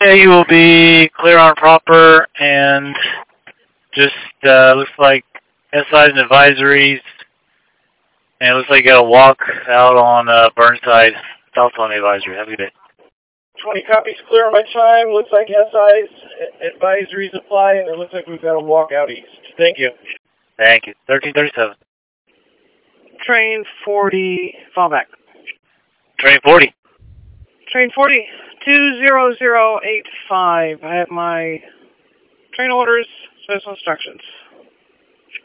Okay, you will be clear on proper and just looks like SIs and advisories. And it looks like you got to walk out on Burnside, south on the advisory. Have a good day. 20 copies clear on my time. Looks like SI's advisories apply, and it looks like we've got to walk out east. Thank you. Thank you. 1337. Train 40, fall back. Train 40. Train 40, 20085. I have my train orders, special instructions.